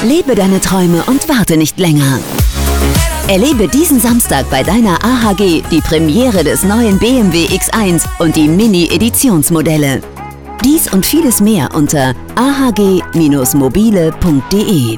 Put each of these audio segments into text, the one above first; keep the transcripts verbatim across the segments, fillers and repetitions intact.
Lebe deine Träume und warte nicht länger. Erlebe diesen Samstag bei deiner A H G die Premiere des neuen B M W X eins und die Mini-Editionsmodelle. Dies und vieles mehr unter a h g Bindestrich mobile punkt d e.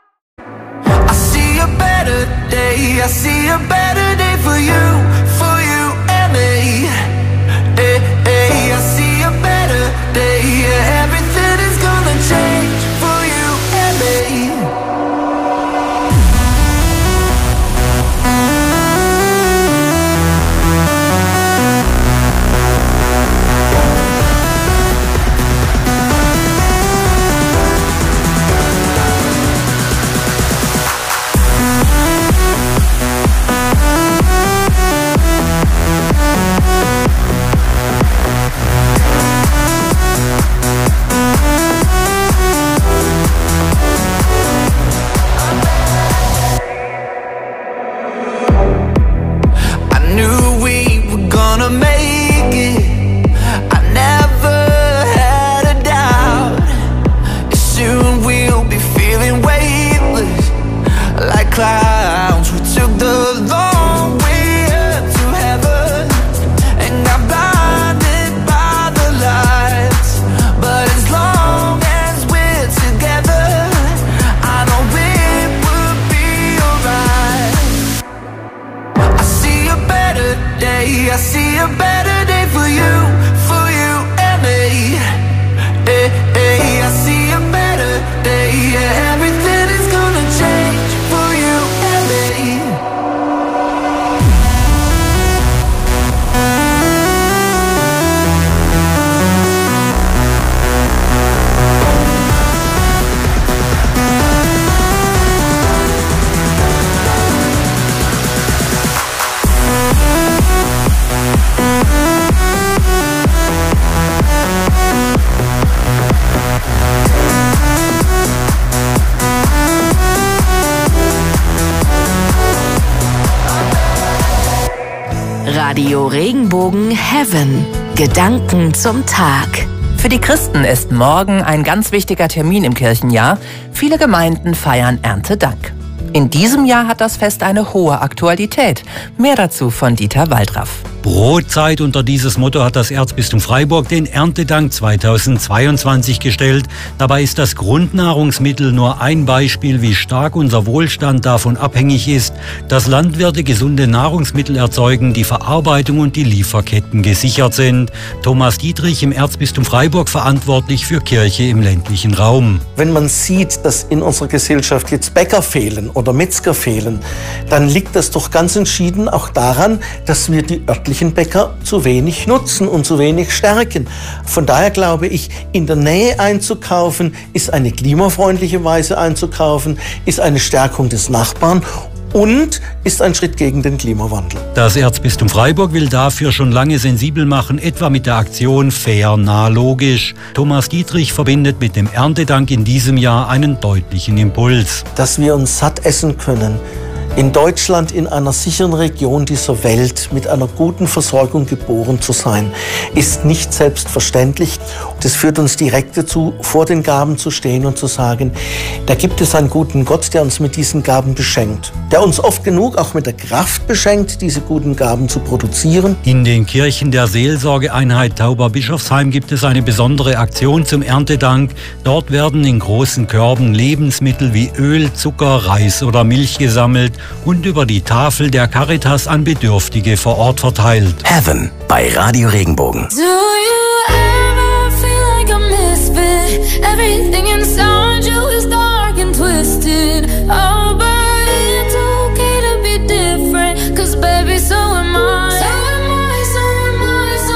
Radio Regenbogen Heaven. Gedanken zum Tag. Für die Christen ist morgen ein ganz wichtiger Termin im Kirchenjahr. Viele Gemeinden feiern Erntedank. In diesem Jahr hat das Fest eine hohe Aktualität. Mehr dazu von Dieter Waldraff. Brotzeit, unter dieses Motto hat das Erzbistum Freiburg den Erntedank zweitausendzweiundzwanzig gestellt. Dabei ist das Grundnahrungsmittel nur ein Beispiel, wie stark unser Wohlstand davon abhängig ist, dass Landwirte gesunde Nahrungsmittel erzeugen, die Verarbeitung und die Lieferketten gesichert sind. Thomas Dietrich, im Erzbistum Freiburg verantwortlich für Kirche im ländlichen Raum. Wenn man sieht, dass in unserer Gesellschaft jetzt Bäcker fehlen oder Metzger fehlen, dann liegt das doch ganz entschieden auch daran, dass wir die örtlichen Bäcker zu wenig nutzen und zu wenig stärken. Von daher glaube ich, in der Nähe einzukaufen, ist eine klimafreundliche Weise einzukaufen, ist eine Stärkung des Nachbarn und ist ein Schritt gegen den Klimawandel. Das Erzbistum Freiburg will dafür schon lange sensibel machen, etwa mit der Aktion Fair, nah, logisch. Thomas Dietrich verbindet mit dem Erntedank in diesem Jahr einen deutlichen Impuls. Dass wir uns satt essen können, in Deutschland, in einer sicheren Region dieser Welt, mit einer guten Versorgung geboren zu sein, ist nicht selbstverständlich. Das führt uns direkt dazu, vor den Gaben zu stehen und zu sagen, da gibt es einen guten Gott, der uns mit diesen Gaben beschenkt, der uns oft genug auch mit der Kraft beschenkt, diese guten Gaben zu produzieren. In den Kirchen der Seelsorgeeinheit Tauber-Bischofsheim gibt es eine besondere Aktion zum Erntedank. Dort werden in großen Körben Lebensmittel wie Öl, Zucker, Reis oder Milch gesammelt und über die Tafel der Caritas an Bedürftige vor Ort verteilt. Heaven bei Radio Regenbogen. Do you ever feel like a misfit? Everything inside you is dark and twisted. Oh, but it's okay to be different, 'cause baby, so am I. So am I, so am I, so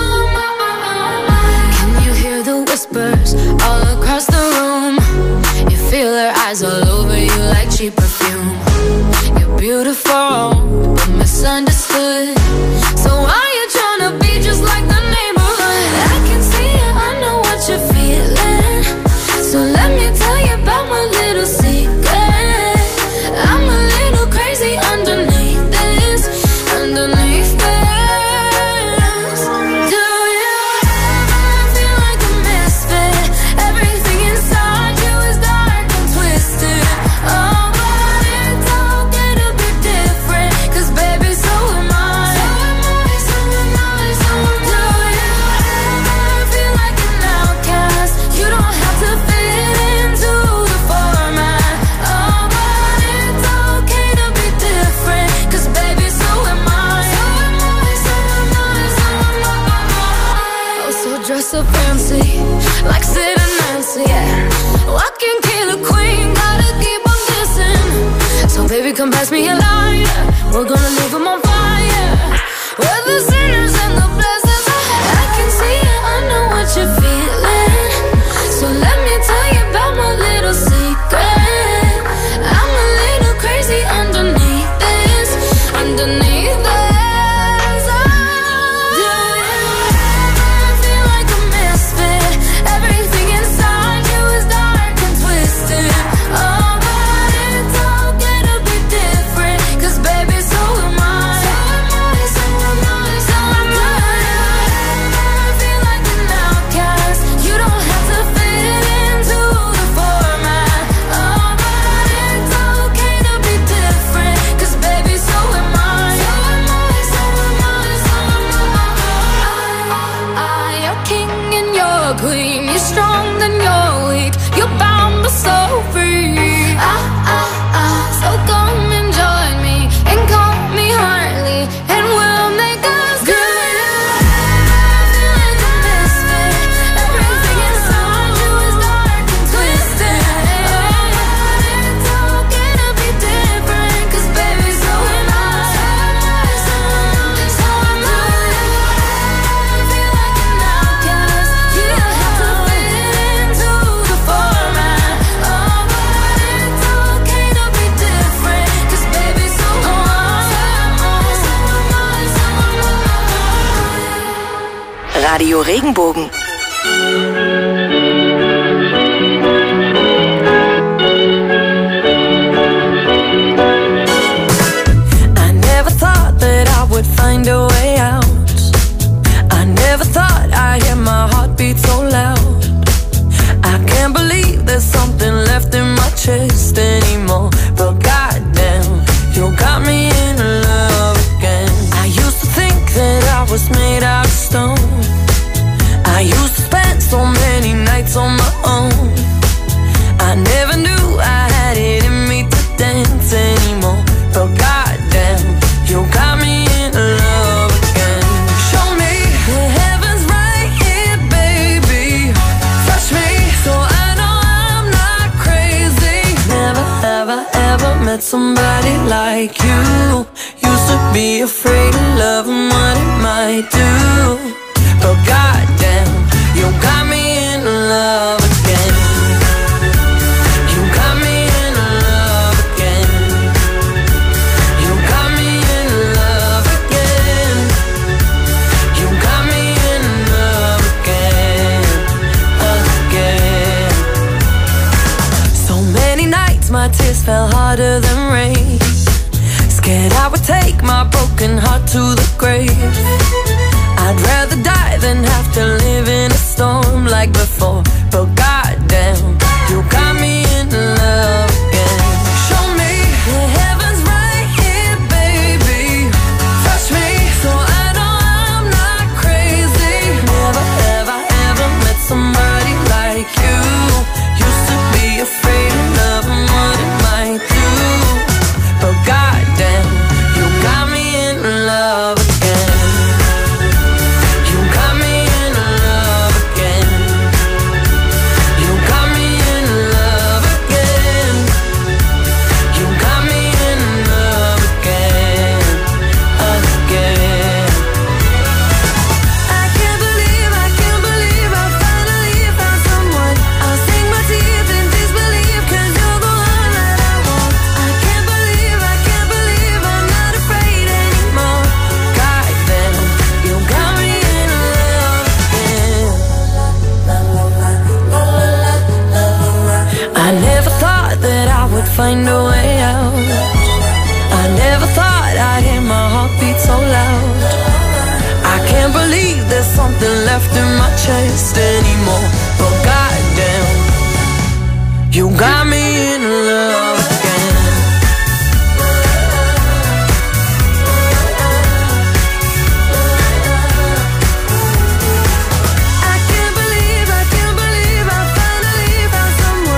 am I. Can you hear the whispers all across the room? You feel her eyes all over you like cheap perfume. Beautiful, but misunderstood. So why you tryna be just like the neighborhood? I can see it, I know what you're feeling. So let me tell you about my little secret. I'm a little crazy underneath this, underneath this. Do you ever feel like a misfit? Everything inside you is dark and twisted. come pass me a lighter. We're gonna leave them on fire. We're the sinners and the blessings. I can see it, I know what you're feeling. So let me tell you about my little secret. I'm a little crazy underneath this, underneath this. Radio Regenbogen. I never thought that I would find a way out. I never thought I'd hear my heartbeat so loud. I can't believe there's something left in my chest anymore. But goddamn, you got me in love again. I used to think that I was made out of stone. I used to spend so many nights on my own. I never knew I had it in me to dance anymore. But goddamn, you got me in love again. Show me the heaven's right here, baby. Touch me so I know I'm not crazy. Never have I ever met somebody like you. Used to be afraid of love and what it might do. But goddamn, you got me in love again. You got me in love again. You got me in love again. You got me in love again, again. So many nights my tears fell harder than rain. Scared I would take my broken heart to the grave. I'd rather die than have to live in a storm like before. But goddamn, you got me in love again. Show me the heaven's right here, baby. Touch me so I know I'm not crazy. Never have I ever met somebody like you. Used to be afraid of love and what it might do. But goddamn, you got me in love again. Find a way out. I never thought I'd hear my heartbeat so loud. I can't believe there's something left in my chest anymore. But goddamn, you got me in love.